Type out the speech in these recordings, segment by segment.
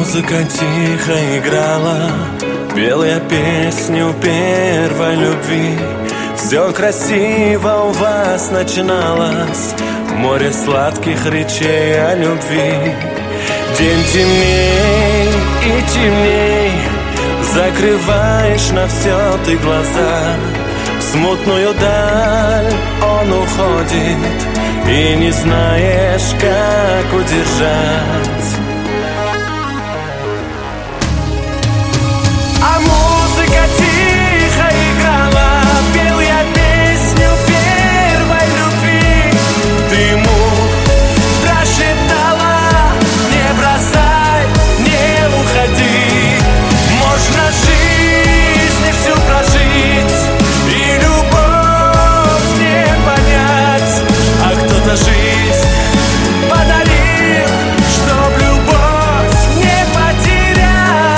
Музыка тихо играла, пел я песню первой любви. Все красиво у вас начиналось, море сладких речей о любви. День темней и темней, закрываешь на все ты глаза. В смутную даль он уходит, и не знаешь, как удержать. А музыка тихо играла, пел я песню первой любви. Ты ему прошептала: не бросай, не уходи. Можно жизнь всю прожить и любовь не понять, а кто-то жизнь подарил, чтоб любовь не потерять.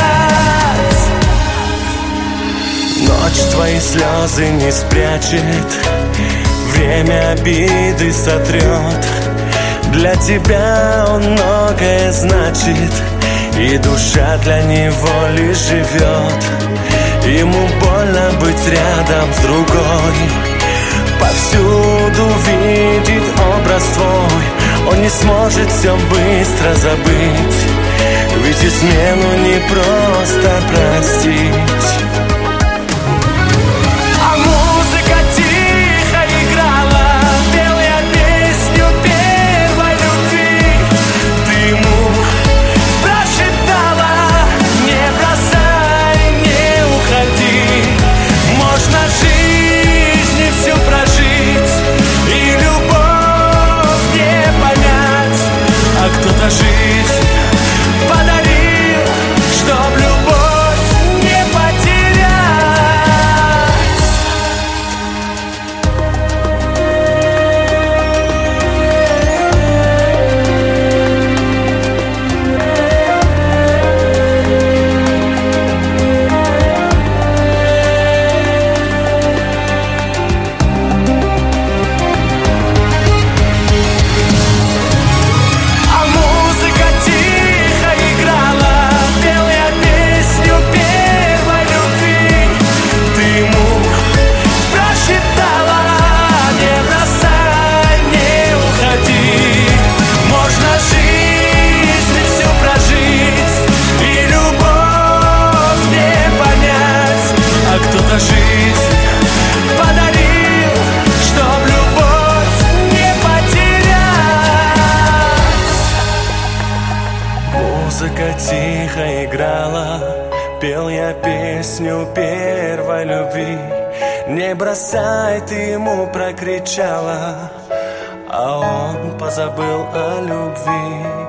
Ночь твои слезы не спрячет, время обиды сотрет. Для тебя он многое значит, и душа для него лишь живет. Ему больно быть рядом с другой, повсюду видит образ твой. Он не сможет все быстро забыть, ведь измену не просто простить. А музыка тихо играла, пел я песню первой любви. Ты ему прошептала: не бросай, не уходи. Можно жизнь всю прожить и любовь не понять, а кто-то жизнь подарил, чтоб любовь не потерять. А музыка тихо играла, пел я песню первой любви. Ты ему прошептала: не бросай, не уходи. Можно жизнь всю прожить и любовь не понять, а кто-то жизнь подарил, чтоб любовь не потерять. Музыка тихо играла, пел я песню первой любви. Не бросай, ты ему прокричала, а он позабыл о любви.